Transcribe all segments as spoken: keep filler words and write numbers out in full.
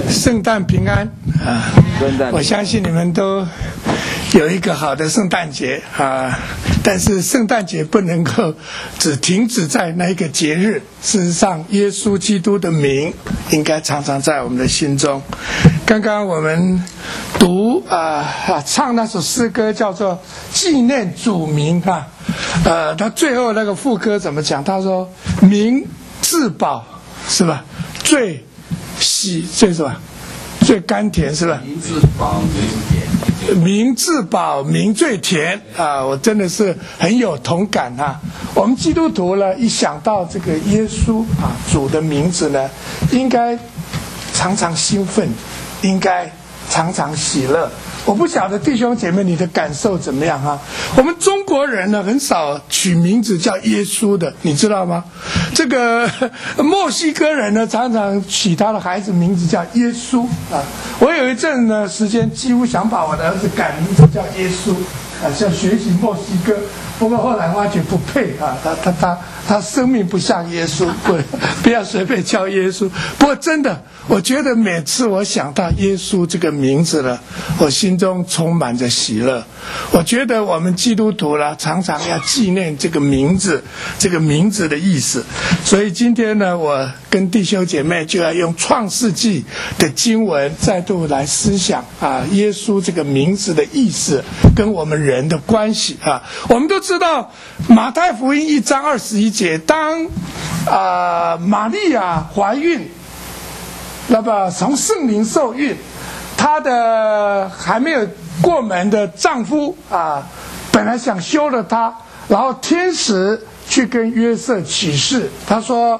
圣诞平安啊！我相信你们都有一个好的圣诞节啊，但是圣诞节不能够只停止在那一个节日。事实上，耶稣基督的名应该常常在我们的心中。刚刚我们读啊啊唱那首诗歌叫做《纪念主名》啊，呃，他最后那个副歌怎么讲？他说：“名至宝是吧？最喜最是吧？最甘甜是吧？ 名至宝最甜， 名至宝名最甜啊！我真的是很有同感啊！我们基督徒呢，一想到这个耶稣啊主的名字呢，应该常常兴奋，应该常常喜乐。我不晓得弟兄姐妹你的感受怎么样哈、啊？我们中国人呢很少取名字叫耶稣的，你知道吗？这个墨西哥人呢常常取他的孩子名字叫耶稣啊。我有一阵呢时间几乎想把我的儿子改名字叫耶稣啊，想学习墨西哥，不过后来发觉不配啊，他他他他生命不像耶稣，不不要随便叫耶稣。不过真的，我觉得每次我想到耶稣这个名字了，我心中充满着喜乐。我觉得我们基督徒呢，常常要纪念这个名字，这个名字的意思。所以今天呢，我跟弟兄姐妹就要用创世纪的经文再度来思想啊，耶稣这个名字的意思跟我们人的关系啊。我们都知道马太福音一章二十一节，当啊、呃、玛利亚怀孕，那么从圣灵受孕，她的还没有过门的丈夫啊，本来想休了她，然后天使去跟约瑟启示，他说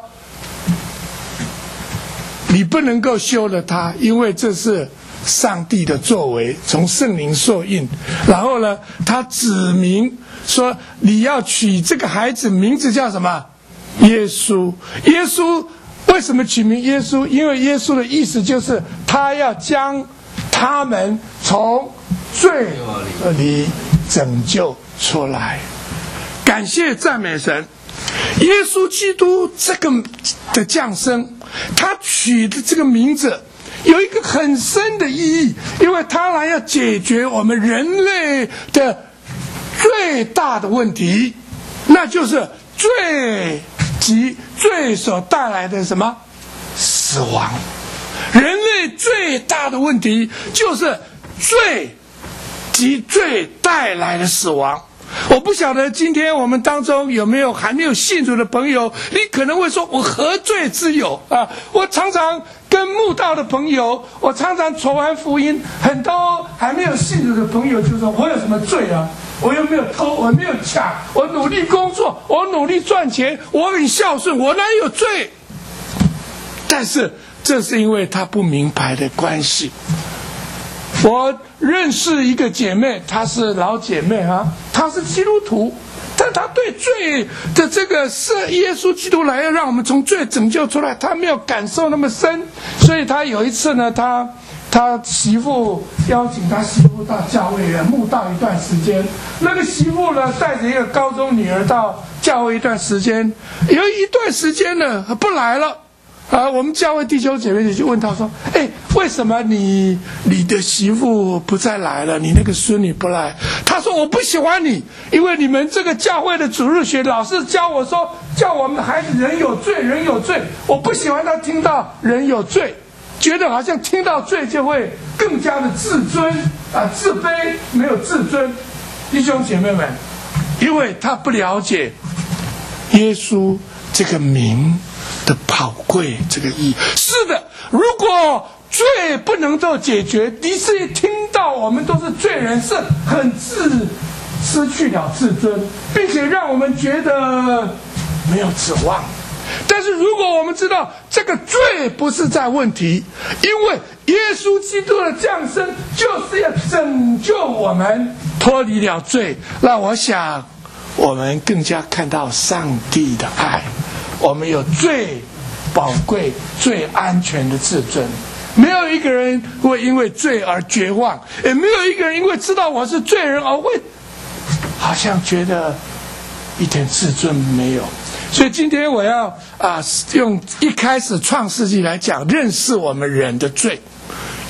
你不能够休了她，因为这是上帝的作为，从圣灵受孕。然后呢，他指明说你要取这个孩子名字叫什么？耶稣。耶稣为什么取名耶稣？因为耶稣的意思就是他要将他们从罪里拯救出来。感谢赞美神！耶稣基督这个的降生，他取的这个名字有一个很深的意义，因为他来要解决我们人类的最大的问题，那就是罪及罪所带来的什么死亡。人类最大的问题就是罪及罪带来的死亡。我不晓得今天我们当中有没有还没有信主的朋友，你可能会说我何罪之有啊？我常常跟慕道的朋友，我常常传完福音，很多还没有信主的朋友就说我有什么罪啊？我又没有偷，我没有抢，我努力工作，我努力赚钱，我很孝顺，我哪有罪？但是这是因为他不明白的关系。我认识一个姐妹，她是老姐妹哈、啊，她是基督徒，但她对罪的这个是耶稣基督来要让我们从罪拯救出来，她没有感受那么深，所以她有一次呢，她他媳妇邀请他媳妇到教会来慕道一段时间，那个媳妇呢带着一个高中女儿到教会一段时间，有一段时间呢不来了。啊，我们教会弟兄姐妹就问他说：“哎，为什么你你的媳妇不再来了？你那个孙女不来？”他说：“我不喜欢你，因为你们这个教会的主日学老师教我说，叫我们的孩子人有罪，人有罪。我不喜欢他听到人有罪，觉得好像听到罪就会更加的自尊啊，自卑，没有自尊。”弟兄姐妹们，因为他不了解耶稣这个名的宝贵这个意义。是的，如果罪不能够解决，的确听到我们都是罪人，是很自失去了自尊，并且让我们觉得没有指望。但是如果我们知道这个罪不是在问题，因为耶稣基督的降生就是要拯救我们脱离了罪，那我想我们更加看到上帝的爱。我们有最宝贵最安全的自尊，没有一个人会因为罪而绝望，也没有一个人因为知道我是罪人而会好像觉得一点自尊没有。所以今天我要啊用一开始创世纪来讲，认识我们人的罪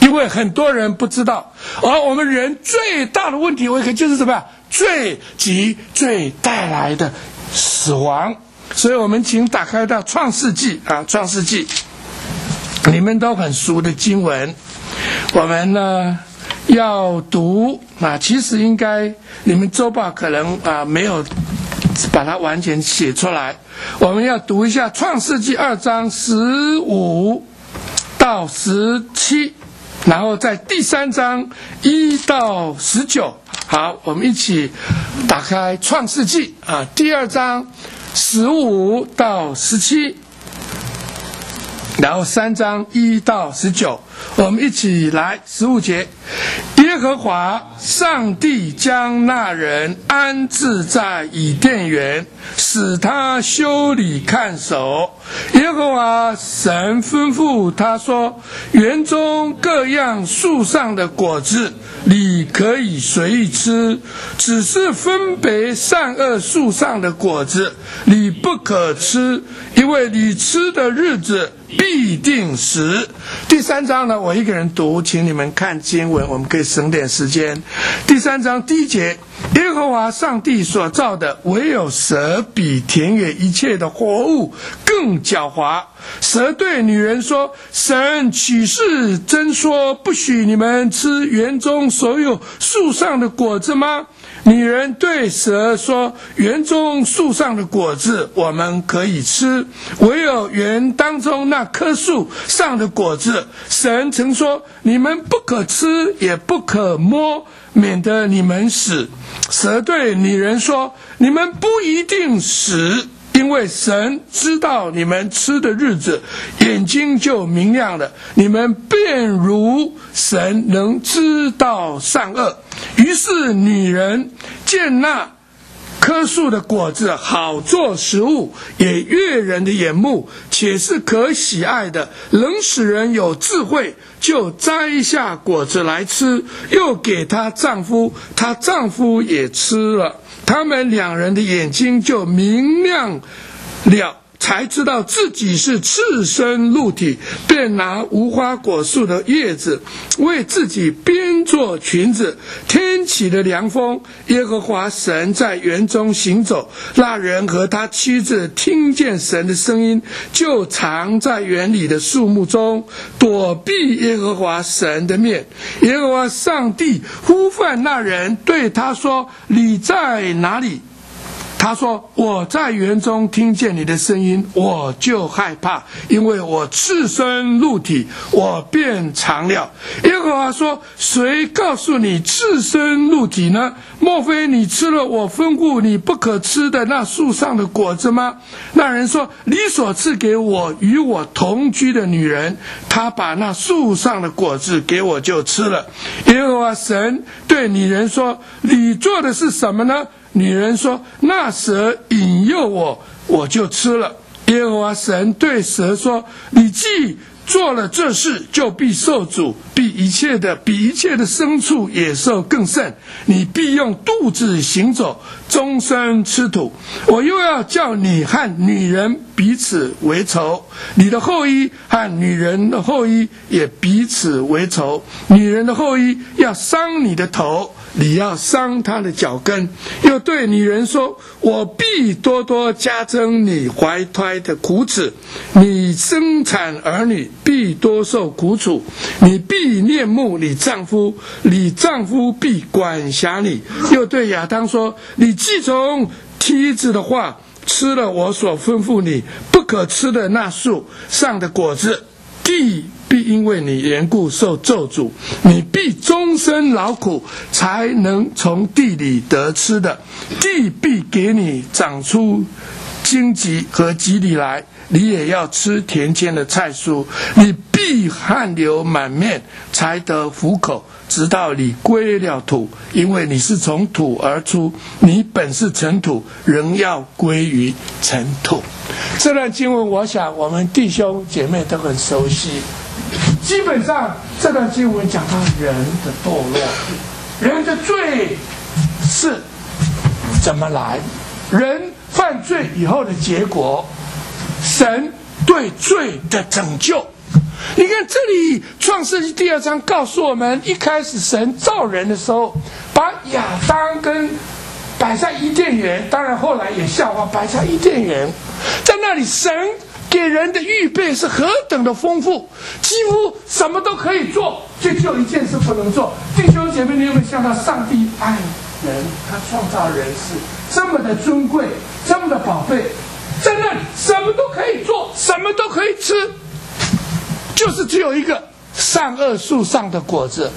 因为很多人不知道，而我们人最大的问题，为何就是什么呀？罪及罪带来的死亡。所以我们请打开到创世纪啊，创世纪，你们都很熟的经文，我们呢要读啊。其实应该你们周报可能啊没有把它完全写出来，我们要读一下创世纪二章十五到十七，然后在第三章一到十九。好，我们一起打开创世纪啊，第二章十五到十七，然后三章一到十九，我们一起来。十五节，耶和华上帝将那人安置在以甸园，使他修理看守。耶和华神吩咐他说：园中各样树上的果子你可以随意吃，只是分别善恶树上的果子你不可吃，因为你吃的日子必定死。第三章呢，我一个人读，请你们看经文，我们可以省点时间。第三章第一节，耶和华上帝所造的，唯有蛇比田野一切的活物更狡猾。蛇对女人说：神岂是真说不许你们吃园中所有树上的果子吗？女人对蛇说：园中树上的果子我们可以吃，唯有园当中那棵树上的果子，神曾说你们不可吃也不可摸，免得你们死。蛇对女人说：你们不一定死，因为神知道你们吃的日子，眼睛就明亮了，你们便如神能知道善恶。于是女人见那棵树的果子好做食物，也悦人的眼目，且是可喜爱的，能使人有智慧，就摘下果子来吃，又给她丈夫，她丈夫也吃了。他们两人的眼睛就明亮了，才知道自己是赤身露体，便拿无花果树的叶子为自己编做裙子。天起的凉风，耶和华神在园中行走，那人和他妻子听见神的声音，就藏在园里的树木中，躲避耶和华神的面。耶和华上帝呼唤那人，对他说：你在哪里？他说：我在园中听见你的声音，我就害怕，因为我赤身露体，我便藏了。耶和华说：谁告诉你赤身露体呢？莫非你吃了我吩咐你不可吃的那树上的果子吗？那人说：你所赐给我与我同居的女人，她把那树上的果子给我就吃了。耶和华神对女人说：你做的是什么呢？女人说：那蛇引诱我，我就吃了。耶和华神对蛇说：你既做了这事，就必受诅，必一切的比一切的牲畜野兽更甚。你必用肚子行走，终身吃土。我又要叫你和女人彼此为仇，你的后裔和女人的后裔也彼此为仇。女人的后裔要伤你的头，你要伤她的脚跟。又对女人说：我必多多加增你怀胎的苦楚，你生产儿女必多受苦楚，你必恋慕你丈夫，你丈夫必管辖你。又对亚当说：你既从梯子的话吃了我所吩咐你不可吃的那树上的果子，地必因为你缘故受咒诅，你必终身劳苦，才能从地里得吃的。地必给你长出荆棘和蒺藜来，你也要吃田间的菜蔬。你必汗流满面，才得糊口，直到你归了土，因为你是从土而出，你本是尘土，仍要归于尘土。这段经文我想我们弟兄姐妹都很熟悉。基本上这段经文讲到人的堕落，人的罪是怎么来，人犯罪以后的结果，神对罪的拯救。 你看这里创世纪第二章告诉我们，一开始神造人的时候，把亚当跟摆在伊甸园，当然后来也夏娃摆在伊甸园，在那里神给人的预备是何等的丰富，几乎什么都可以做，就只有一件事不能做。弟兄姐妹，你有没有想到上帝爱人，他创造人是这么的尊贵，这么的宝贝，在那里什么都可以做，什么都可以吃，就是只有一个善恶树上的果子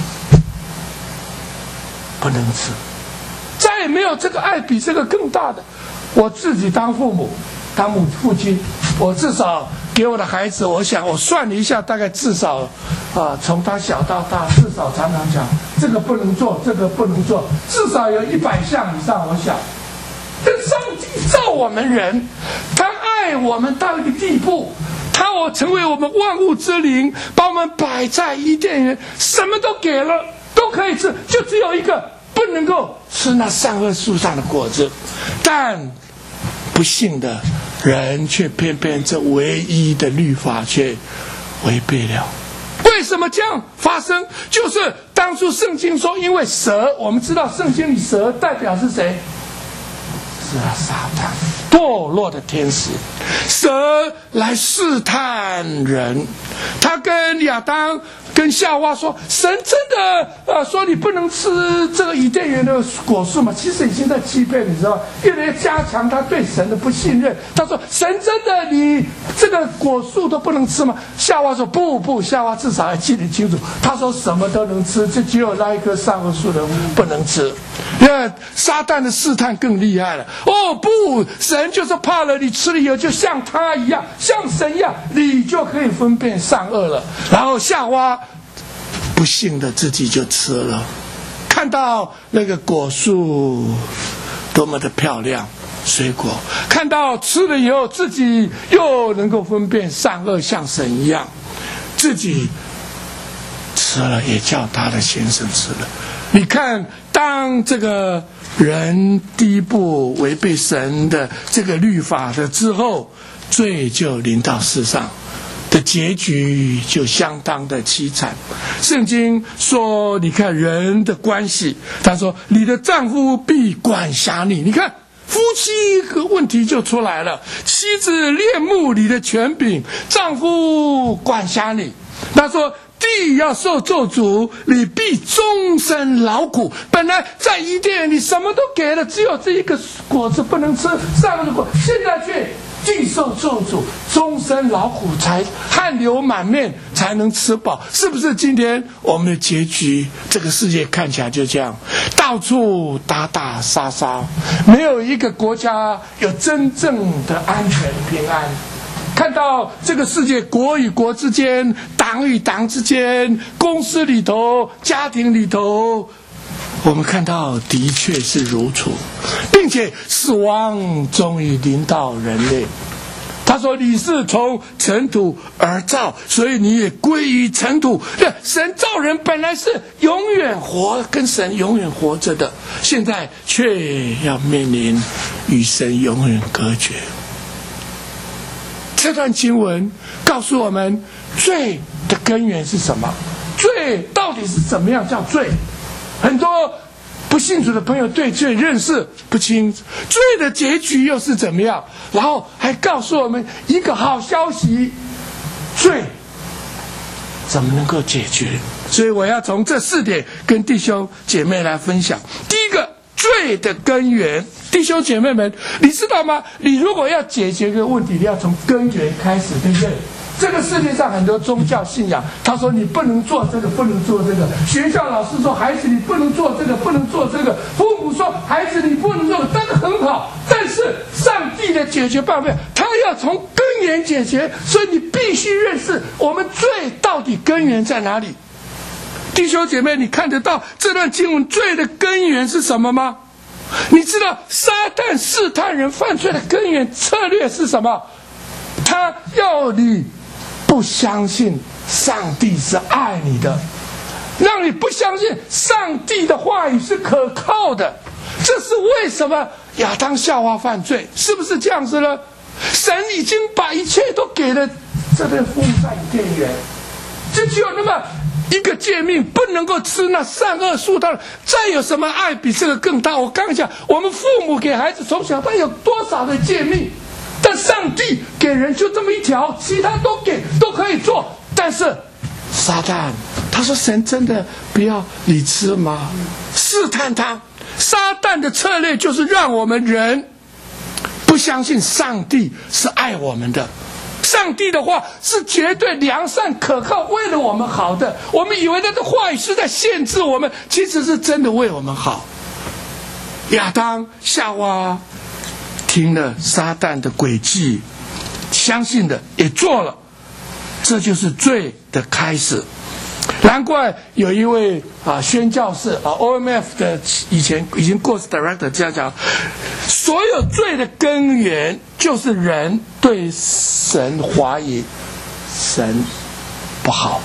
不能吃，再也没有这个爱比这个更大的。我自己当父母当母父亲，我至少给我的孩子，我想我算了一下，大概至少啊，从他小到大，至少常常讲这个不能做，这个不能做，至少有一百项以上。我想，但上帝造我们人，他爱我们到一个地步，他我成为我们万物之灵，把我们摆在伊甸园，什么都给了，都可以吃，就只有一个不能够吃那善恶树上的果子。但不幸的人却偏偏这唯一的律法却违背了。为什么这样发生？就是当初圣经说，因为蛇，我们知道圣经里蛇代表是谁？是啊，撒旦，堕落的天使。蛇来试探人，他跟亚当跟夏娃说，神真的呃说你不能吃这个伊甸园的果树嘛？其实已经在欺骗，你知道吗？越来越加强他对神的不信任。他说，神真的你这个果树都不能吃吗？夏娃说不不，夏娃至少要记得清楚，他说什么都能吃，就只有那一棵善恶树的不能吃。那撒旦的试探更厉害了。哦不，神就是怕了你吃了以后就像他一样，像神一样，你就可以分辨善恶了。然后夏娃不幸的自己就吃了，看到那个果树多么的漂亮，水果看到吃了以后自己又能够分辨善恶，像神一样，自己吃了也叫他的先生吃了。你看，当这个人第一步违背神的这个律法的之后，罪就临到世上的结局就相当的凄惨。圣经说，你看人的关系，他说你的丈夫必管辖你。你看夫妻个问题就出来了，妻子恋慕你的权柄，丈夫管辖你。他说地要受咒诅，你必终身劳苦。本来在伊甸你什么都给了，只有这一个果子不能吃，善恶的果，现在却地受咒诅，终身劳苦，才汗流满面才能吃饱。是不是今天我们的结局，这个世界看起来就这样，到处打打杀杀，没有一个国家有真正的安全平安。看到这个世界，国与国之间，党与党之间，公司里头，家庭里头，我们看到的确是如此，并且死亡终于临到人类。他说你是从尘土而造，所以你也归于尘土。神造人本来是永远活，跟神永远活着的，现在却要面临与神永远隔绝。这段经文告诉我们，罪的根源是什么？罪到底是怎么样叫罪？很多不信主的朋友对罪认识不清，罪的结局又是怎么样？然后还告诉我们一个好消息，罪怎么能够解决？所以我要从这四点跟弟兄姐妹来分享。第一个，罪的根源。弟兄姐妹们，你知道吗？你如果要解决一个问题，你要从根源开始，对不对？这个世界上很多宗教信仰，他说你不能做这个，不能做这个。学校老师说孩子你不能做这个，不能做这个。父母说孩子你不能做，这个很好。但是上帝的解决办法，他要从根源解决，所以你必须认识我们罪到底根源在哪里。弟兄姐妹，你看得到这段经文罪的根源是什么吗？你知道撒旦试探人犯罪的根源策略是什么？他要你不相信上帝是爱你的，让你不相信上帝的话语是可靠的。这是为什么亚当夏娃犯罪，是不是这样子呢？神已经把一切都给了这边封上伊甸园，就只有那么一个诫命，不能够吃那善恶树的。再有什么爱比这个更大？我刚讲，我们父母给孩子从小他有多少的诫命，但上帝给人就这么一条，其他都给都可以做。但是撒旦他说：“神真的不要你吃吗？”试探他，撒旦的策略就是让我们人不相信上帝是爱我们的。上帝的话是绝对良善可靠，为了我们好的。我们以为他的话语是在限制我们，其实是真的为我们好。亚当夏娃听了撒旦的诡计，相信的也做了，这就是罪的开始。难怪有一位啊宣教士啊 O M F 的以前已经过世 director 这样讲，所有罪的根源就是人对神怀疑，神不好。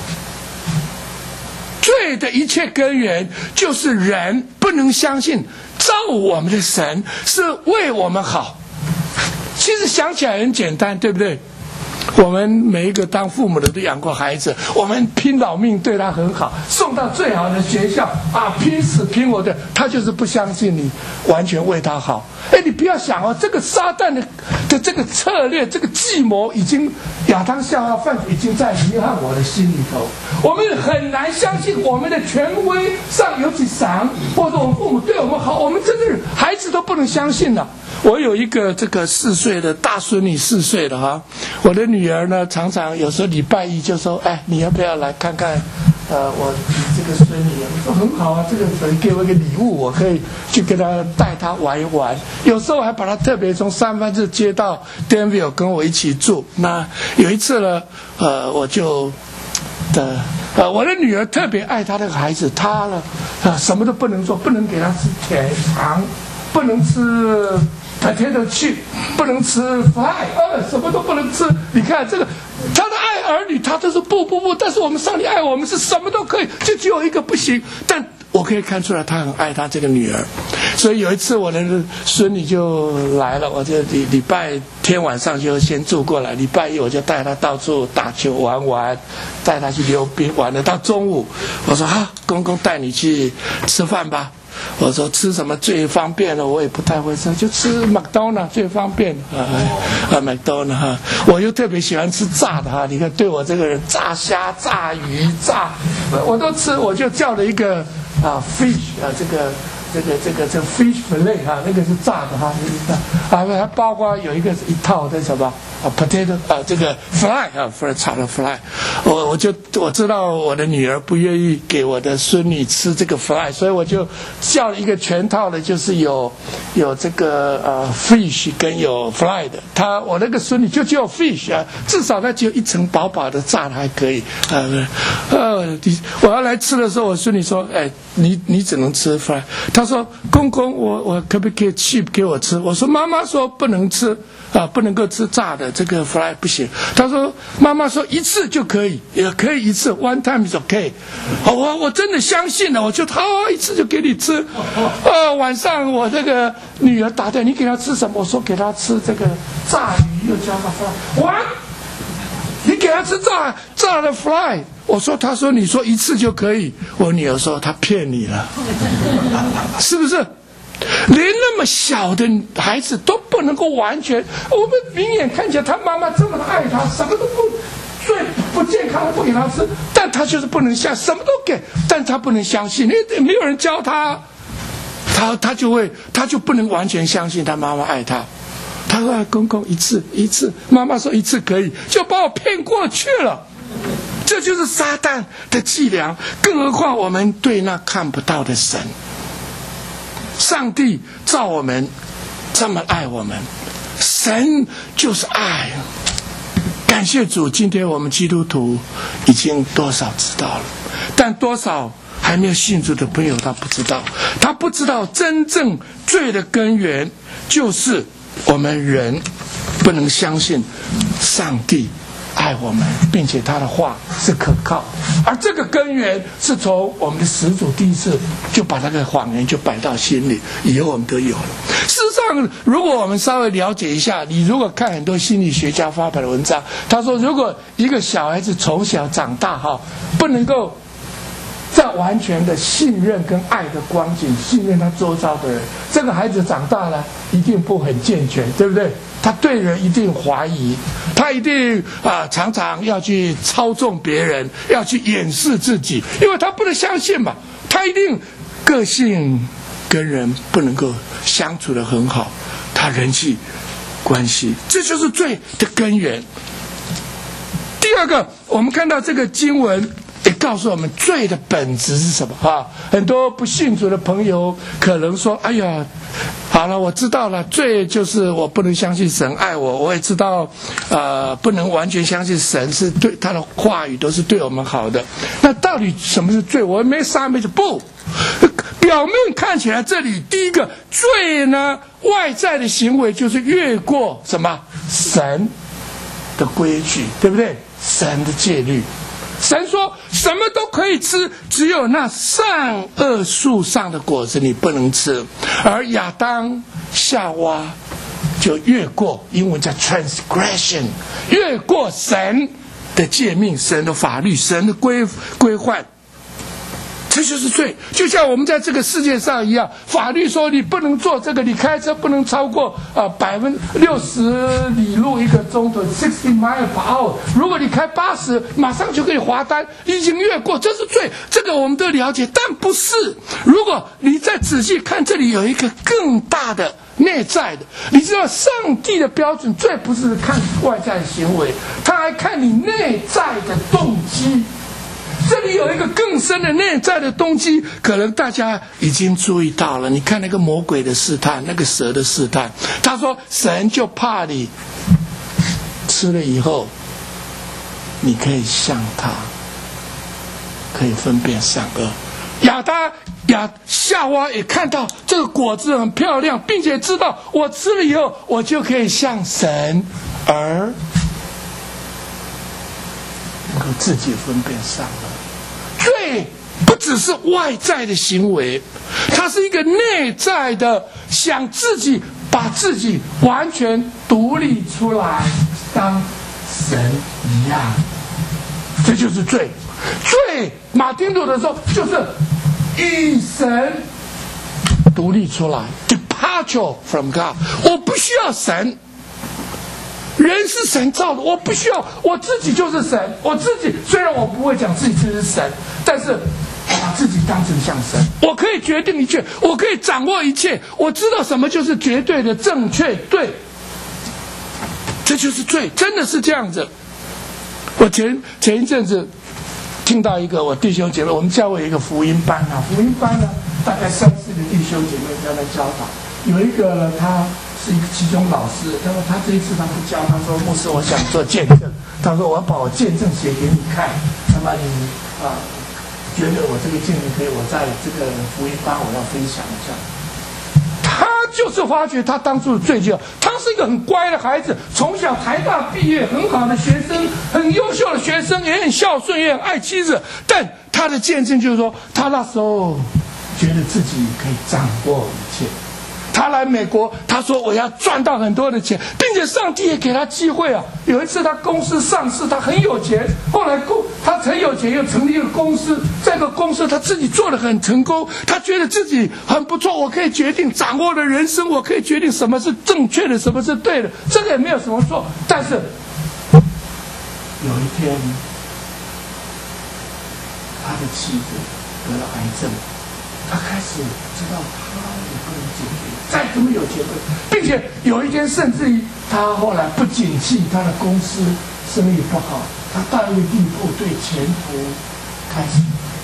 罪的一切根源就是人不能相信造我们的神是为我们好。其实想起来很简单，对不对？我们每一个当父母的都养过孩子，我们拼老命对他很好，送到最好的学校啊，拼死拼活的，他就是不相信你完全为他好。哎，你不要想哦，这个撒旦的的这个策略，这个计谋，已经亚当夏娃犯已经在你和我的心里头。我们很难相信我们的权威上有几赏，或者我们父母对我们好，我们真的孩子都不能相信了。我有一个这个四岁的大孙女，四岁的哈，我的女儿呢，常常有时候礼拜一就说：“哎，你要不要来看看？呃，我这个孙女。”我说：“很好啊，这个人给我一个礼物，我可以去跟她带她玩一玩。有时候还把她特别从三藩市接到 Danville 跟我一起住。那有一次呢，呃，我就的呃，我的女儿特别爱她那个孩子，她呢，呃，什么都不能做，不能给她吃甜糖，不能吃。potato chip， 不能吃 fly， 呃，什么都不能吃。你看这个，他的爱儿女，他都是不不不。但是我们上帝爱我们是什么都可以，就只有一个不行。但我可以看出来，他很爱他这个女儿。所以有一次我的孙女就来了，我就礼礼拜天晚上就先住过来，礼拜一我就带她到处打球玩玩，带她去溜冰玩了到中午。我说好，公公带你去吃饭吧。我说吃什么最方便了？我也不太会吃，就吃麦当劳最方便啊啊！麦当劳哈，我又特别喜欢吃炸的哈。你看，对我这个人，炸虾、炸鱼、炸，我都吃。我就叫了一个啊 fish 啊，这个这个这个这个 fish fillet 哈，那个是炸的哈，啊，还包括有一个一套的什么啊 potato 啊，这个 fly 啊 fry 炒的 fly， 我我就我知道我的女儿不愿意给我的孙女吃这个 fly， 所以我就叫了一个全套的，就是有有这个呃 fish 跟有 fly 的。她我那个孙女就只有 fish 啊，至少她只有一层薄薄的炸的还可以。呃呃，我要来吃的时候，我孙女说：“哎，你你只能吃 fly。”她说：“公公，我我可不可以 chip 给我吃？”我说：“妈妈说不能吃。”啊，不能够吃炸的，这个 fly 不行。他说，妈妈说一次就可以，也可以一次 ，one time is okay。好，我我真的相信了，我就好一次就给你吃。呃，晚上我这个女儿打电话，你给她吃什么？我说给她吃这个炸鱼，又加个 fly。哇，你给她吃炸炸的 fly。我说，他说你说一次就可以，我女儿说她骗你了，是不是？连那么小的孩子都不能够完全，我们明眼看起来他妈妈这么的爱他，什么都不最不健康的不给他吃，但他就是不能相什么都给，但他不能相信，因为没有人教他，他他就会他就不能完全相信他妈妈爱他。他说：“公公一次一次，妈妈说一次可以，就把我骗过去了。”这就是撒旦的伎俩，更何况我们对那看不到的神。上帝造我们这么爱我们，神就是爱。感谢主，今天我们基督徒已经多少知道了，但多少还没有信主的朋友他不知道，他不知道真正罪的根源就是我们人不能相信上帝爱我们，并且他的话是可靠。而这个根源是从我们的始祖第一次就把那个谎言就摆到心里，以后我们都有了。事实上，如果我们稍微了解一下，你如果看很多心理学家发表的文章，他说，如果一个小孩子从小长大哈，不能够在完全的信任跟爱的光景，信任他周遭的人，这个孩子长大了一定不很健全，对不对？他对人一定怀疑，他一定啊、呃、常常要去操纵别人，要去掩饰自己，因为他不能相信嘛，他一定个性跟人不能够相处得很好，他人际关系，这就是罪的根源。第二个，我们看到这个经文也告诉我们罪的本质是什么啊？很多不信主的朋友可能说：“哎呀，好了，我知道了，罪就是我不能相信神爱我，我也知道，呃，不能完全相信神是对他的话语都是对我们好的。那到底什么是罪？我没杀没死不。”表面看起来，这里第一个罪呢，外在的行为就是越过什么神的规矩，对不对？神的戒律。神说什么都可以吃，只有那善恶树上的果子你不能吃。而亚当夏娃就越过，英文叫 transgression， 越过神的诫命、神的法律、神的规规范。这就是罪，就像我们在这个世界上一样，法律说你不能做这个，你开车不能超过啊百分六十里路一个钟头 ，sixty mile per hour。如果你开八十，马上就可以罚单，你已经越过，这是罪。这个我们都了解，但不是。如果你再仔细看，这里有一个更大的内在的，你知道上帝的标准，罪不是看外在的行为，他还看你内在的动机。这里有一个更深的内在的动机，可能大家已经注意到了。你看那个魔鬼的试探，那个蛇的试探，他说神就怕你吃了以后，你可以像他，可以分辨善恶。亚当亚夏娃也看到这个果子很漂亮，并且知道我吃了以后，我就可以像神，而能够自己分辨善恶。罪不只是外在的行为，它是一个内在的，想自己把自己完全独立出来，当神一样，这就是罪。罪，马丁路德说，就是以神独立出来 ，departure from God。我不需要神。人是神造的，我不需要，我自己就是神。我自己虽然我不会讲自己就是神，但是我把自己当成像神，我可以决定一切，我可以掌握一切，我知道什么就是绝对的正确对。这就是罪，真的是这样子。我前前一阵子听到一个我弟兄姐妹，我们教会有一个福音班啊，福音班呢大概三四个弟兄姐妹在那教导，有一个他是一个其中老师，他说他这一次他不教，他说牧师我想做见证，他说我要把我见证写给你看，那么你啊觉得我这个见证可以，我在这个福音班我要分享一下。他就是发觉他当初的罪疚，他是一个很乖的孩子，从小台大毕业，很好的学生，很优秀的学生，也很孝顺，也很爱妻子，但他的见证就是说，他那时候觉得自己可以掌握一切。他来美国，他说我要赚到很多的钱，并且上帝也给他机会啊。有一次他公司上市，他很有钱，后来公他很有钱，又成立一个公司，这个公司他自己做得很成功，他觉得自己很不错，我可以决定掌握的人生，我可以决定什么是正确的，什么是对的，这个也没有什么错。但是有一天，他的妻子得了癌症，他开始知道他也不能解决。再怎么有钱，并且有一天甚至于他后来不景气，他的公司生意不好，他到一个地步对前途开始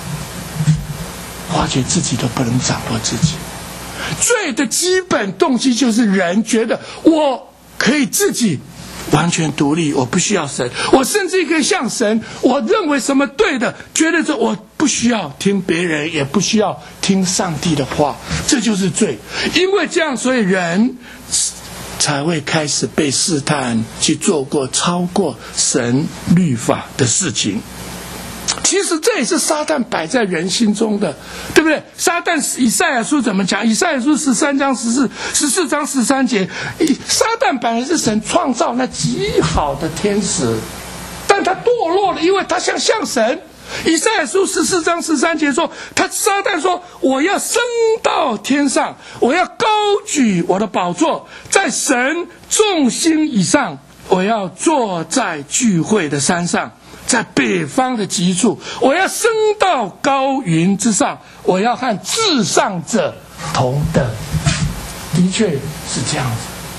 发觉自己都不能掌握自己。罪的基本动机就是人觉得我可以自己完全独立，我不需要神，我甚至可以像神，我认为什么对的，觉得这我不需要听别人，也不需要听上帝的话，这就是罪。因为这样，所以人才会开始被试探，去做过超过神律法的事情。其实这也是撒旦摆在人心中的，对不对？撒旦以赛亚书怎么讲？以赛亚书十三章十四十四章十三节，撒旦本来是神创造那极好的天使，但他堕落了，因为他想像神。以赛亚书十四章十三节说，他撒旦说：“我要升到天上，我要高举我的宝座，在神众星以上，我要坐在聚会的山上。”在北方的极处，我要升到高云之上，我要和至上者同等。的确是这样子。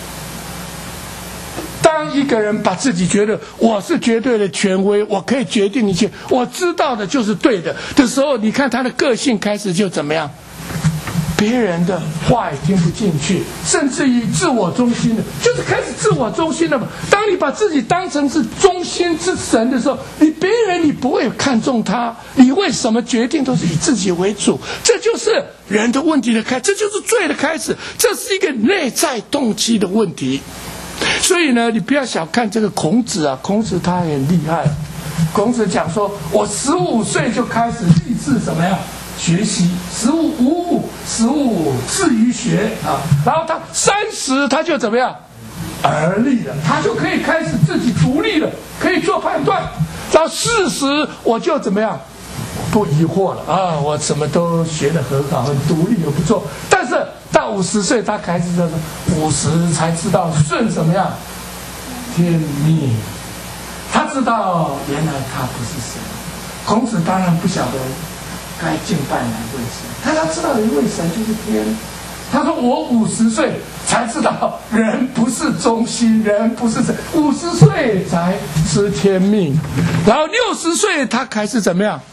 当一个人把自己觉得我是绝对的权威，我可以决定一切，我知道的就是对的的时候，你看他的个性开始就怎么样？别人的话也听不进去，甚至于自我中心的，就是开始自我中心了嘛。当你把自己当成是中心之神的时候，你别人你不会看重他，你为什么决定都是以自己为主？这就是人的问题的开始，这就是罪的开始，这是一个内在动机的问题。所以呢，你不要小看这个孔子啊，孔子他很厉害。孔子讲说，我十五岁就开始立志怎么样？学习十五五五十五至于学啊，然后他三十他就怎么样而立了，他就可以开始自己独立了，可以做判断。到四十我就怎么样不疑惑了啊，我什么都学得很好，很独立，很不错。但是到五十岁他开始就是五十才知道顺怎么样天命，他知道原来他不是神。孔子当然不晓得该敬拜哪位神，但他知道有一位神就是天。他说我五十岁才知道人不是中心，人不是神，五十岁才知天命，然后六十岁他开始怎么样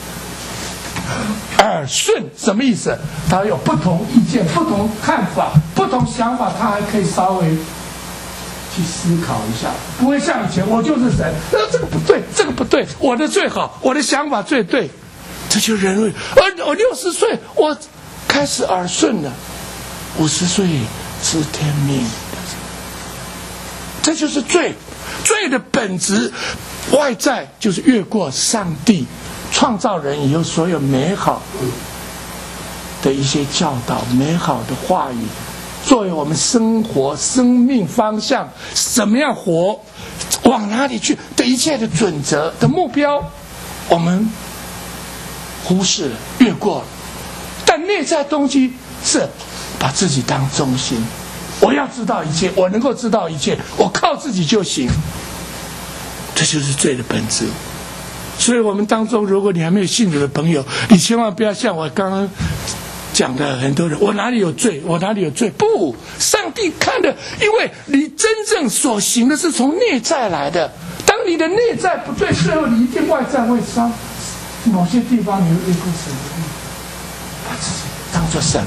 耳顺。什么意思？他有不同意见、不同看法、不同想法，他还可以稍微去思考一下，不会像以前我就是神，呃，这个不对，这个不对，我的最好，我的想法最对。这就是人类。而我六十岁，我开始耳顺了；五十岁知天命，这就是罪。罪的本质，外在就是越过上帝创造人以后所有美好的一些教导、美好的话语，作为我们生活、生命方向，怎么样活，往哪里去的一切的准则的目标，我们忽视了，越过了。但内在动机是把自己当中心，我要知道一切，我能够知道一切，我靠自己就行。这就是罪的本质。所以我们当中，如果你还没有信主的朋友，你千万不要像我刚刚讲的很多人，我哪里有罪，我哪里有罪？不，上帝看的，因为你真正所行的是从内在来的。当你的内在不对，最后你一定外在会伤。某些地方你会越过神的力，把自己当作神。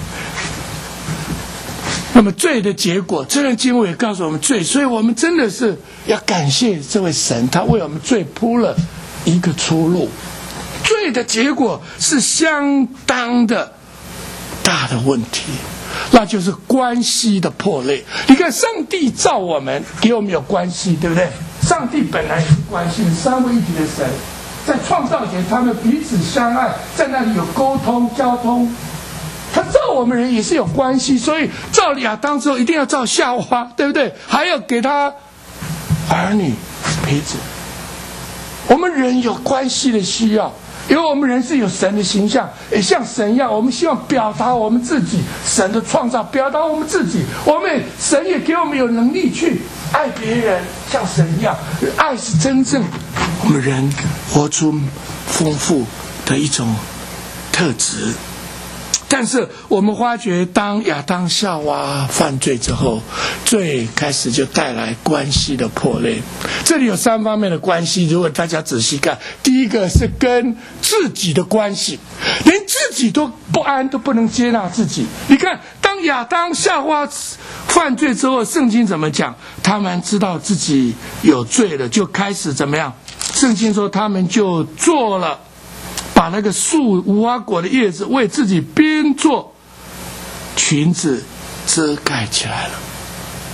那么罪的结果，这段经文也告诉我们罪，所以我们真的是要感谢这位神，他为我们罪铺了一个出路。罪的结果是相当的大的问题，那就是关系的破裂。你看，上帝造我们，给我们有关系，对不对？上帝本来是关系，三位一体的神。在创造前，他们彼此相爱，在那里有沟通、交通。他造我们人也是有关系，所以造亚当之后一定要造夏娃，对不对？还要给他儿女、陪子。我们人有关系的需要，因为我们人是有神的形象，也像神一样，我们希望表达我们自己，神的创造，表达我们自己。我们神也给我们有能力去爱别人，像神一样。爱是真正我们人活出丰富的一种特质。但是我们发觉，当亚当夏娃犯罪之后，罪开始就带来关系的破裂。这里有三方面的关系，如果大家仔细看，第一个是跟自己的关系，连自己都不安，都不能接纳自己。你看，当亚当夏娃犯罪之后，圣经怎么讲？他们知道自己有罪了，就开始怎么样？圣经说他们就做了，把那个树无花果的叶子为自己编做裙子遮盖起来了。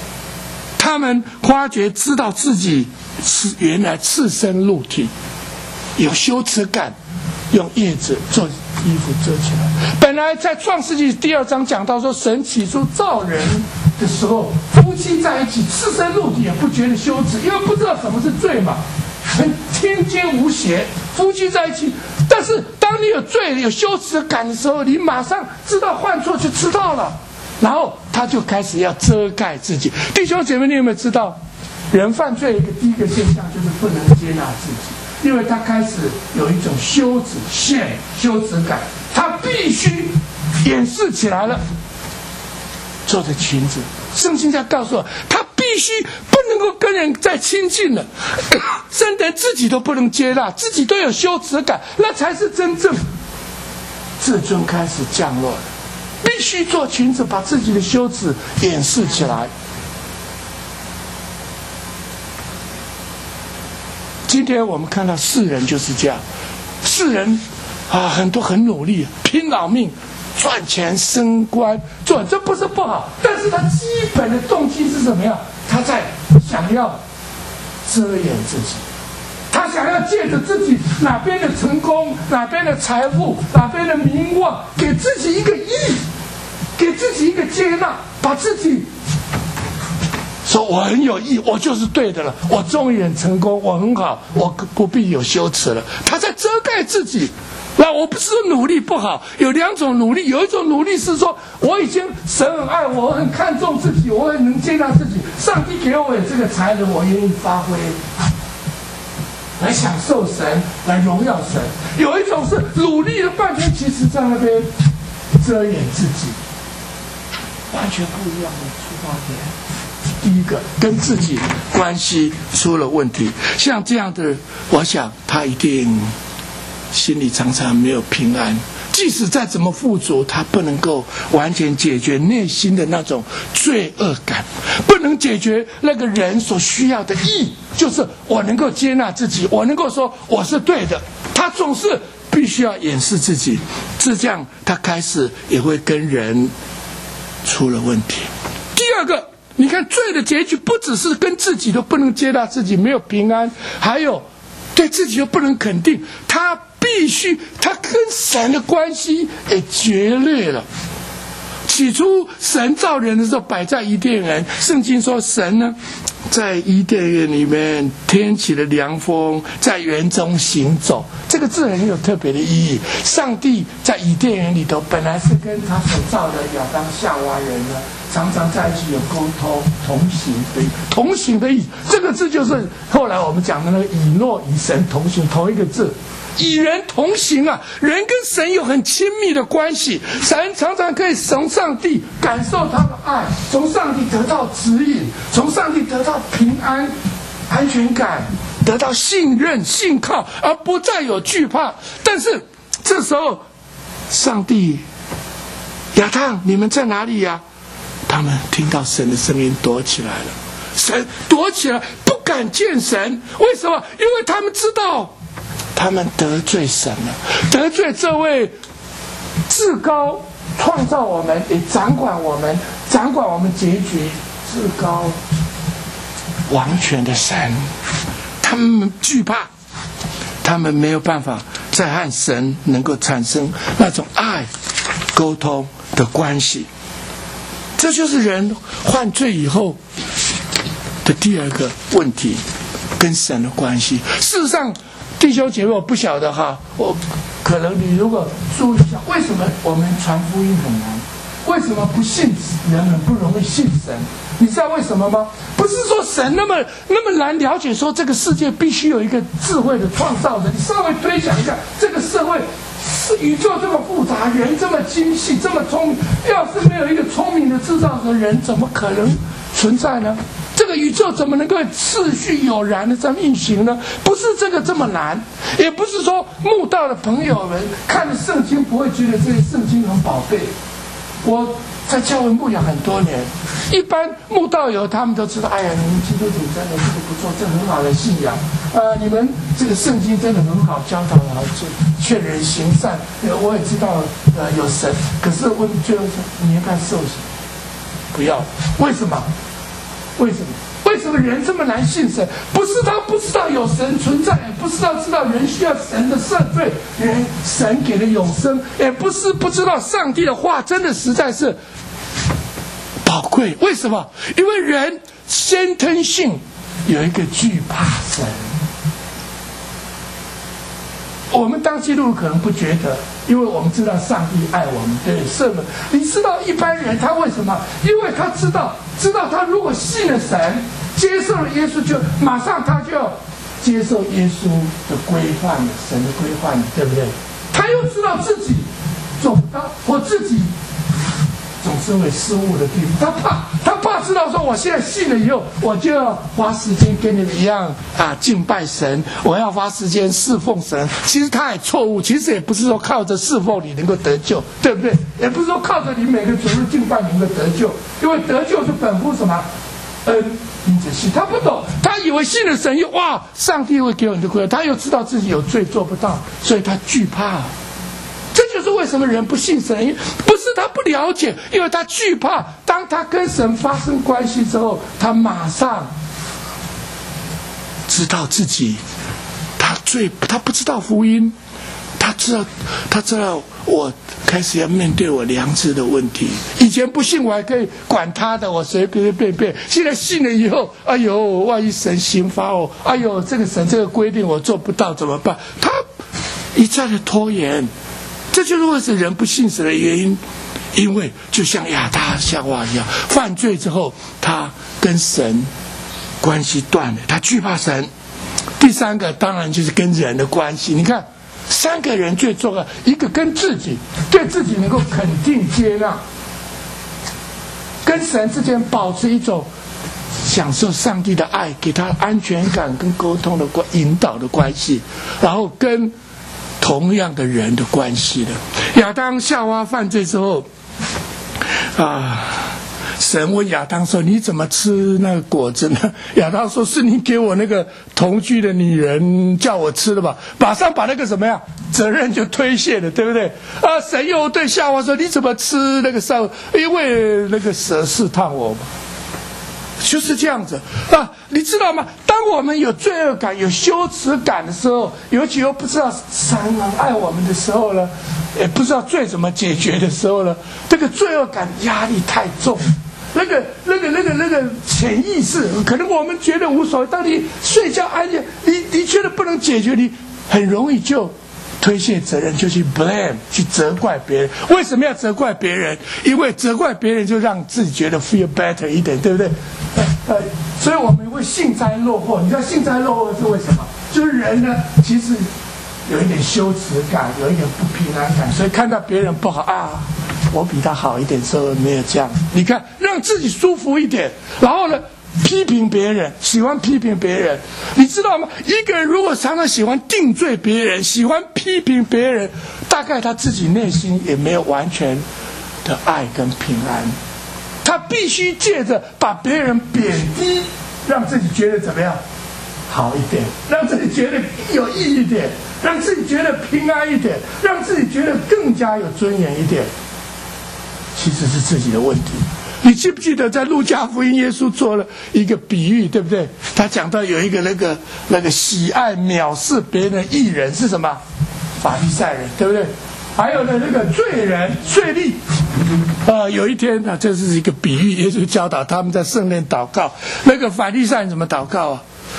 他们发觉知道自己是原来赤身露体，有羞耻感，用叶子做衣服遮起来。本来在创世纪第二章讲到说，神起初造人的时候，夫妻在一起赤身露体也不觉得羞耻，因为不知道什么是罪嘛，很天真无邪，夫妻在一起。但是当你有罪有羞耻感的时候，你马上知道犯错就知道了，然后他就开始要遮盖自己。弟兄姐妹，你有没有知道，人犯罪一个第一个现象就是不能接纳自己，因为他开始有一种羞耻现羞耻感，他必须掩饰起来了，做着裙子。圣经在告诉我，他必须不能够跟人再亲近了，甚至自己都不能接纳，自己都有羞耻感，那才是真正自尊开始降落了。必须做裙子，把自己的羞耻掩饰起来。今天我们看到世人就是这样，世人啊，很多很努力，拼老命赚钱升官，做这不是不好，但是他基本的动机是什么呀？他在想要遮掩自己，他想要借着自己哪边的成功、哪边的财富、哪边的名望，给自己一个义，给自己一个接纳，把自己说我很有义，我就是对的了，我终于很成功，我很好，我不必有羞耻了。他在遮盖自己。那我不是说努力不好，有两种努力，有一种努力是说我已经神很爱我，我很看重自己，我很能接纳自己，上帝给我有这个才能，我愿意发挥，来享受神，来荣耀神。有一种是努力了半天，其实在那边遮掩自己，完全不一样的出发点。第一个跟自己关系出了问题，像这样的，我想他一定心里常常没有平安，即使再怎么富足，他不能够完全解决内心的那种罪恶感，不能解决那个人所需要的义，就是我能够接纳自己，我能够说我是对的。他总是必须要掩饰自己，是这样，他开始也会跟人出了问题。第二个，你看罪的结局不只是跟自己都不能接纳自己，没有平安，还有对自己又不能肯定，他必须他跟神的关系也决裂了。起初神造人的时候摆在伊甸园，圣经说神呢在伊甸园里面天起了凉风，在园中行走，这个字很有特别的意义。上帝在伊甸园里头本来是跟他所造的亚当夏娃人呢常常在一起有沟通同行的同行的意思，这个字就是后来我们讲的那个以诺与神同行，同一个字，与人同行啊，人跟神有很亲密的关系，神常常可以从上帝感受他的爱，从上帝得到指引，从上帝得到平安、安全感，得到信任、信靠，而不再有惧怕。但是这时候，上帝，亚当，你们在哪里呀？他们听到神的声音，躲起来了。神躲起来，不敢见神。为什么？因为他们知道他们得罪神了，得罪这位至高创造我们也掌管我们掌管我们结局至高王权的神。他们惧怕，他们没有办法再和神能够产生那种爱沟通的关系。这就是人犯罪以后的第二个问题，跟神的关系。事实上弟兄姐妹，我不晓得哈，我可能你如果注意一下，为什么我们传福音很难？为什么不信人很不容易信神？你知道为什么吗？不是说神那么那么难了解，说这个世界必须有一个智慧的创造者。你稍微推想一下，这个社会是宇宙这么复杂，人这么精细，这么聪明，要是没有一个聪明的制造者，人怎么可能存在呢？这个宇宙怎么能够秩序有然的这样运行呢？不是这个这么难，也不是说慕道的朋友们看了圣经不会觉得这些圣经很宝贝。我在教会牧养很多年，一般慕道友他们都知道，哎呀，你们基督徒真的这个不错，这很好的信仰，呃，你们这个圣经真的很好，教导然后劝人行善。我也知道，呃，有神，可是我最后说，你应该受洗，不要，为什么？为什么？ 什么人这么难信神？不是他不知道有神存在，也不知道知道人需要神的赦罪，人神给了永生，也不是不知道上帝的话真的实在是宝贵。为什么？因为人先天性有一个惧怕神。我们当基督徒可能不觉得，因为我们知道上帝爱我们，对赦免。你知道一般人他为什么？因为他知道，知道他如果信了神，接受了耶稣，就马上他就要接受耶稣的规范了，神的规范了，对不对？他又知道自己做不到，或自己总是会失误的地方，他怕，他怕知道说，我现在信了以后，我就要花时间跟你们一样啊敬拜神，我要花时间侍奉神。其实他也错误，其实也不是说靠着侍奉你能够得救，对不对？也不是说靠着你每个主日敬拜你能够得救，因为得救是本乎什么？恩，因着信。他不懂，他以为信了神又哇，上帝会给我很多规，他又知道自己有罪做不到，所以他惧怕。这就是为什么人不信神，不是他不了解，因为他惧怕。当他跟神发生关系之后，他马上知道自己他最他不知道福音，他知道他知道我开始要面对我良知的问题。以前不信我还可以管他的，我随随便便。现在信了以后，哎呦，万一神刑罚我，哎呦，这个神这个规定我做不到怎么办？他一再的拖延。这就是为什么人不信神的原因，因为就像亚当夏娃一样，犯罪之后，他跟神关系断了，他惧怕神。第三个当然就是跟人的关系。你看，三个人最重要，一个跟自己，对自己能够肯定接纳，跟神之间保持一种享受上帝的爱，给他安全感跟沟通的关引导的关系，然后跟同样的人的关系的。亚当夏娃犯罪之后啊，神问亚当说，你怎么吃那个果子呢？亚当说，是你给我那个同居的女人叫我吃的吧。马上把那个什么呀责任就推卸了，对不对啊？神又对夏娃说，你怎么吃那个上？因为那个蛇试探我嘛。就是这样子啊，你知道吗？当我们有罪恶感、有羞耻感的时候，尤其又不知道神能爱我们的时候呢，也不知道罪怎么解决的时候呢，这个罪恶感压力太重，那个、那个、那个、那个潜意识，可能我们觉得无所谓，当你睡觉安静，你你觉得不能解决，你很容易就推卸责任，就去 blame， 去责怪别人。为什么要责怪别人？因为责怪别人就让自己觉得 feel better 一点，对不对？呃，所以我们会幸灾乐祸。你知道幸灾乐祸是为什么？就是人呢，其实有一点羞耻感，有一点不平安感，所以看到别人不好啊，我比他好一点，时候没有这样。你看，让自己舒服一点，然后呢，批评别人，喜欢批评别人，你知道吗？一个人如果常常喜欢定罪别人，喜欢批评别人，大概他自己内心也没有完全的爱跟平安。他必须借着把别人贬低，让自己觉得怎么样好一点，让自己觉得有意义一点，让自己觉得平安一点，让自己觉得更加有尊严一点。其实是自己的问题。你记不记得在路加福音，耶稣做了一个比喻，对不对？他讲到有一个那个那个喜爱藐视别人的义人是什么？法利赛人，对不对？还有呢，那个罪人税吏，呃，有一天呢，这是一个比喻，耶稣教导他们在圣殿祷告。那个法利赛人怎么祷告啊？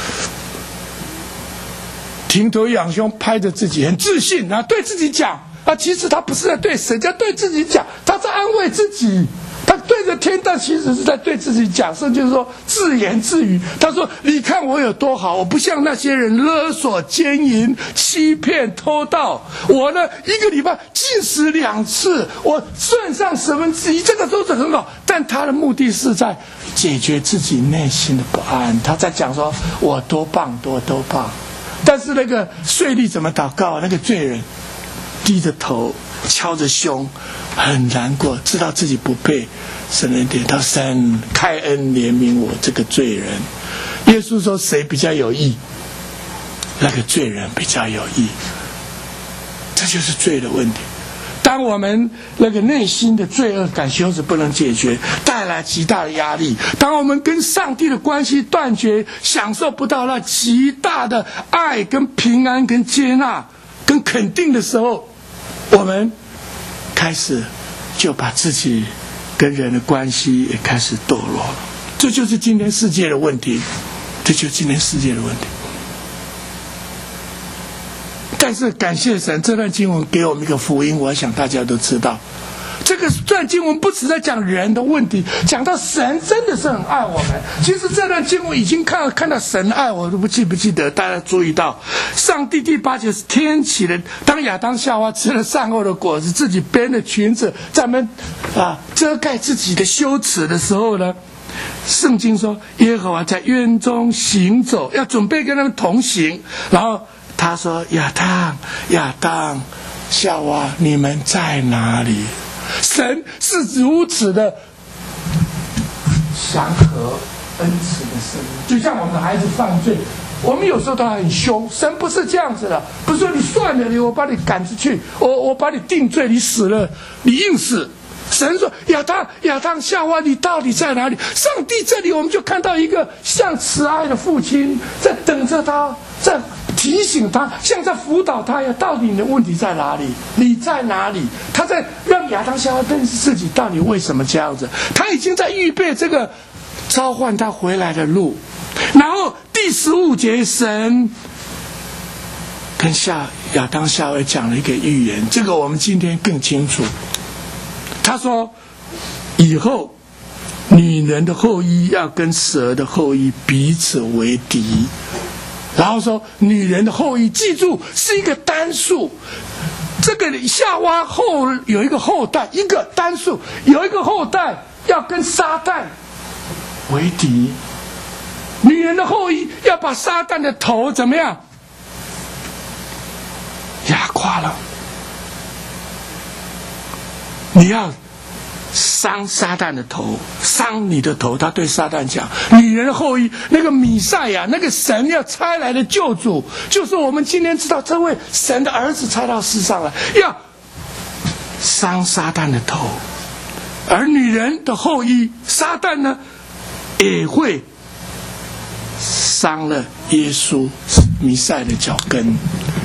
挺头仰胸，拍着自己，很自信啊，对自己讲啊，其实他不是在对神，他对自己讲，他在安慰自己。他对着天，但其实是在对自己讲，甚至就是说自言自语。他说：“你看我有多好，我不像那些人勒索、奸淫、欺骗、偷盗。我呢，一个礼拜禁食两次，我算上十分之一，这个都是很好。但他的目的是在解决自己内心的不安。他在讲说我多棒，多多棒。但是那个税吏怎么祷告？那个罪人低着头，敲着胸。”很难过，知道自己不配，神人点到神开恩怜悯我这个罪人。耶稣说谁比较有义？那个罪人比较有义。这就是罪的问题。 当我们那个内心的罪恶感羞耻不能解决，带来极大的压力；当我们跟上帝的关系断绝，享受不到那极大的爱、跟平安、跟接纳、跟肯定的时候，我们开始就把自己跟人的关系也开始堕落了。这就是今天世界的问题，这就是今天世界的问题。但是感谢神，这段经文给我们一个福音，我想大家都知道，这个这段经文不只在讲人的问题，讲到神真的是很爱我们。其实这段经文已经看看到神爱我，都不记不记得？大家注意到，上帝第八节是天起的，当亚当夏娃吃了善恶的果子，自己编的裙子在那啊遮盖自己的羞耻的时候呢，圣经说耶和华在院中行走，要准备跟他们同行，然后他说：“亚当，亚当，夏娃，你们在哪里？”神是如此的祥和恩慈的神，就像我们的孩子犯罪，我们有时候都很凶，神不是这样子的，不是说你算了，你我把你赶出去，我我把你定罪，你死了，你硬死。神说：“亚当，亚当，夏娃，你到底在哪里？”上帝这里我们就看到一个像慈爱的父亲在等着他，在提醒他，像在辅导他呀。到底你的问题在哪里？你在哪里？他在让亚当夏娃认识自己到底为什么这样子。他已经在预备这个召唤他回来的路。然后第十五节，神跟夏亚当夏娃讲了一个预言，这个我们今天更清楚。他说，以后女人的后裔要跟蛇的后裔彼此为敌，然后说女人的后裔，记住是一个单数，这个夏娃后有一个后代，一个单数，有一个后代要跟撒旦为敌，女人的后裔要把撒旦的头怎么样压垮了。你要伤撒旦的头，伤你的头。他对撒旦讲，女人的后裔，那个弥赛亚，那个神要差来的救主，就是我们今天知道这位神的儿子差到世上来，要伤撒旦的头。而女人的后裔撒旦呢，也会伤了耶稣弥赛的脚跟。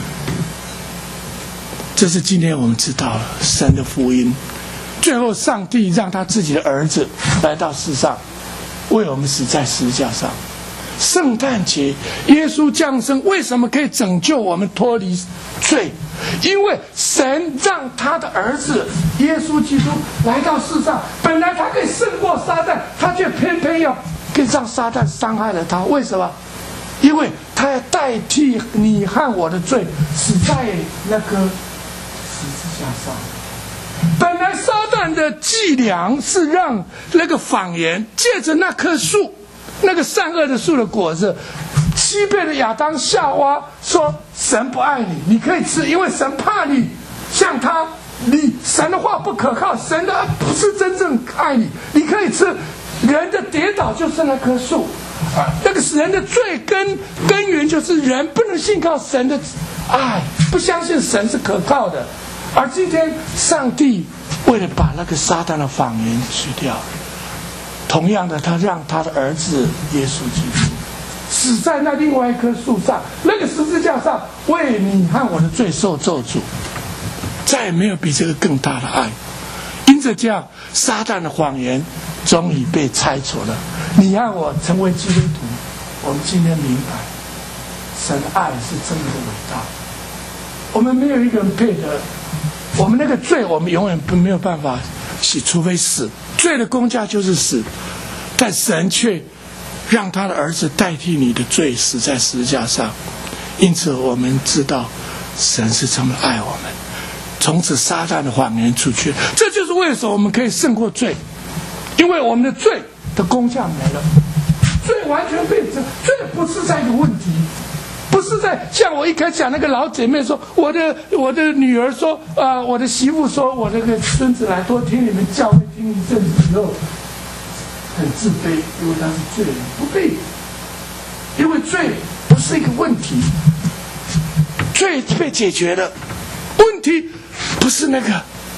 这是今天我们知道了神的福音。最后上帝让他自己的儿子来到世上，为我们死在十字架上。圣诞节耶稣降生，为什么可以拯救我们脱离罪？因为神让他的儿子耶稣基督来到世上，本来他可以胜过撒旦，他却偏偏要可以让撒旦伤害了他。为什么？因为他要代替你和我的罪，死在那个十字架上。本来撒旦的伎俩是让那个谎言借着那棵树，那个善恶的树的果子，欺骗了亚当夏娃，说神不爱你，你可以吃，因为神怕你像他，你神的话不可靠，神的不是真正爱你，你可以吃。人的跌倒就是那棵树，那个人的罪根根源就是人不能信靠神的爱，不相信神是可靠的。而今天上帝为了把那个撒旦的谎言去掉，同样的他让他的儿子耶稣基督死在那另外一棵树上，那个十字架上，为你和我的罪受咒诅。再也没有比这个更大的爱。因着这样，撒旦的谎言终于被拆除了。你和我成为基督徒，我们今天明白神的爱是真的伟大。我们没有一个人配得，我们那个罪我们永远没有办法洗，除非死。罪的工价就是死，但神却让他的儿子代替你的罪死在十字架上。因此我们知道神是这么爱我们，从此撒旦的谎言出去。这就是为什么我们可以胜过罪，因为我们的罪的工价没了，罪完全被罪不是在一个问题，不是在像我一开始讲那个老姐妹说，我的我的女儿说啊、呃，我的媳妇说，我那个孙子来多听你们教会听一阵子以后，很自卑，因为他是罪人，不必，因为罪不是一个问题，罪被解决了，问题不是那个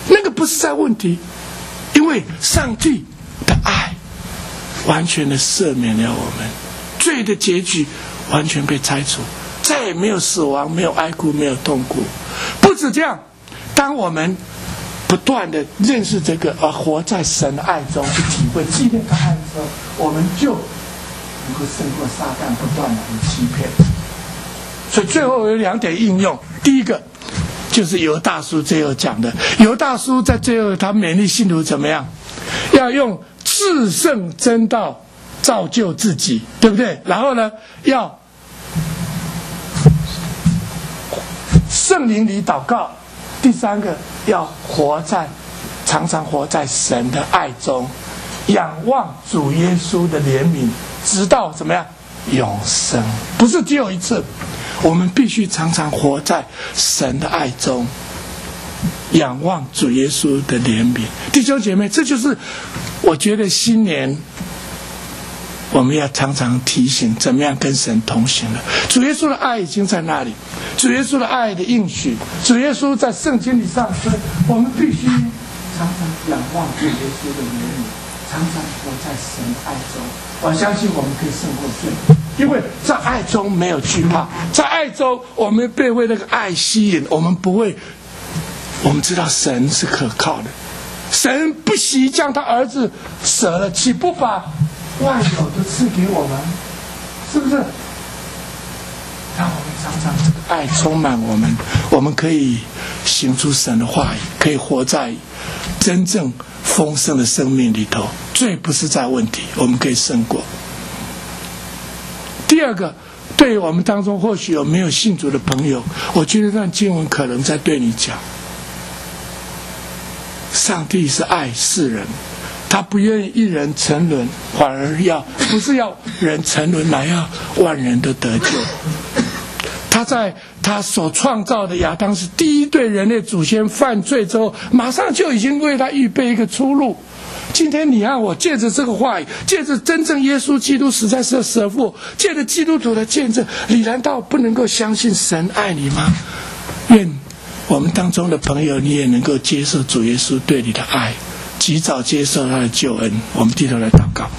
那个不是在问题，因为上帝的爱完全的赦免了我们，罪的结局完全被拆除，再也没有死亡，没有哀哭，没有痛苦。不止这样，当我们不断的认识这个，而活在神的爱中，去体会纪念他爱的时候，我们就能够胜过撒旦不断的欺骗。所以最后有两点应用，第一个就是犹大书最后讲的，犹大书在最后他勉励信徒怎么样，要用至圣真道造就自己，对不对？然后呢，要圣灵里祷告。第三个，要活在常常活在神的爱中，仰望主耶稣的怜悯，直到怎么样永生。不是只有一次，我们必须常常活在神的爱中，仰望主耶稣的怜悯。弟兄姐妹，这就是我觉得新年我们要常常提醒怎么样跟神同行了。主耶稣的爱已经在那里，主耶稣的爱的应许，主耶稣在圣经里上，所以我们必须常常仰望主耶稣的怜悯，常常活在神的爱中。我相信我们可以胜过罪，因为在爱中没有惧怕，在爱中我们被为那个爱吸引，我们不会，我们知道神是可靠的，神不惜将他儿子舍了，岂不把万有都赐给我们？是不是？让我们常常这个爱充满我们，我们可以行出神的话语，可以活在真正丰盛的生命里头。罪不是在问题，我们可以胜过。第二个，对于我们当中或许有没有信主的朋友，我觉得这段经文可能在对你讲，上帝是爱世人，他不愿意一人沉沦，反而要不是要人沉沦，乃要万人都得救。他在他所创造的亚当是第一对人类祖先犯罪之后，马上就已经为他预备一个出路。今天你让我借着这个话语，借着真正耶稣基督实在是舍父，借着基督徒的见证，你难道不能够相信神爱你吗？愿我们当中的朋友，你也能够接受主耶稣对你的爱，及早接受他的救恩。我们低头来祷告。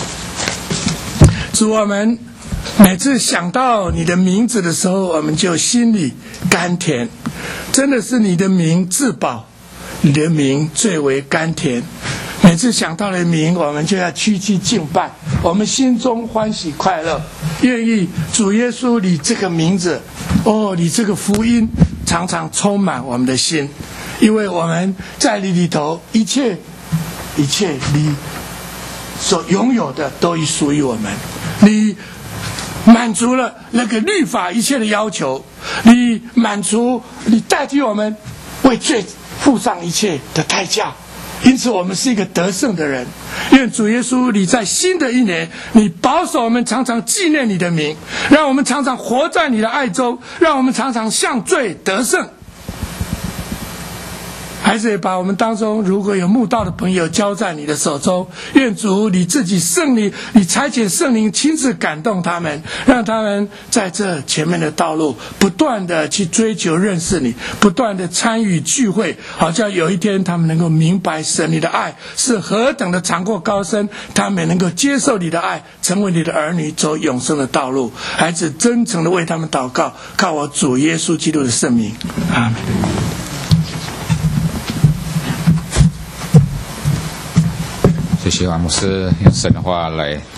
主，我们每次想到你的名字的时候，我们就心里甘甜，真的是你的名至宝，你的名最为甘甜。每次想到了名，我们就要屈膝敬拜，我们心中欢喜快乐，愿意主耶稣你这个名字，哦，你这个福音常常充满我们的心，因为我们在你里头，一切一切你所拥有的都已属于我们，你满足了那个律法一切的要求，你满足，你代替我们为罪付上一切的代价，因此我们是一个得胜的人。愿主耶稣你在新的一年，你保守我们常常纪念你的名，让我们常常活在你的爱中，让我们常常向罪得胜。还是把我们当中如果有慕道的朋友交在你的手中，愿主你自己圣灵，你差遣圣灵亲自感动他们，让他们在这前面的道路不断的去追求认识你，不断的参与聚会，好像有一天他们能够明白神你的爱是何等的长阔高深，他们也能够接受你的爱，成为你的儿女，走永生的道路。孩子真诚的为他们祷告，靠我主耶稣基督的圣名，阿们。 谢谢王牧师用神的话来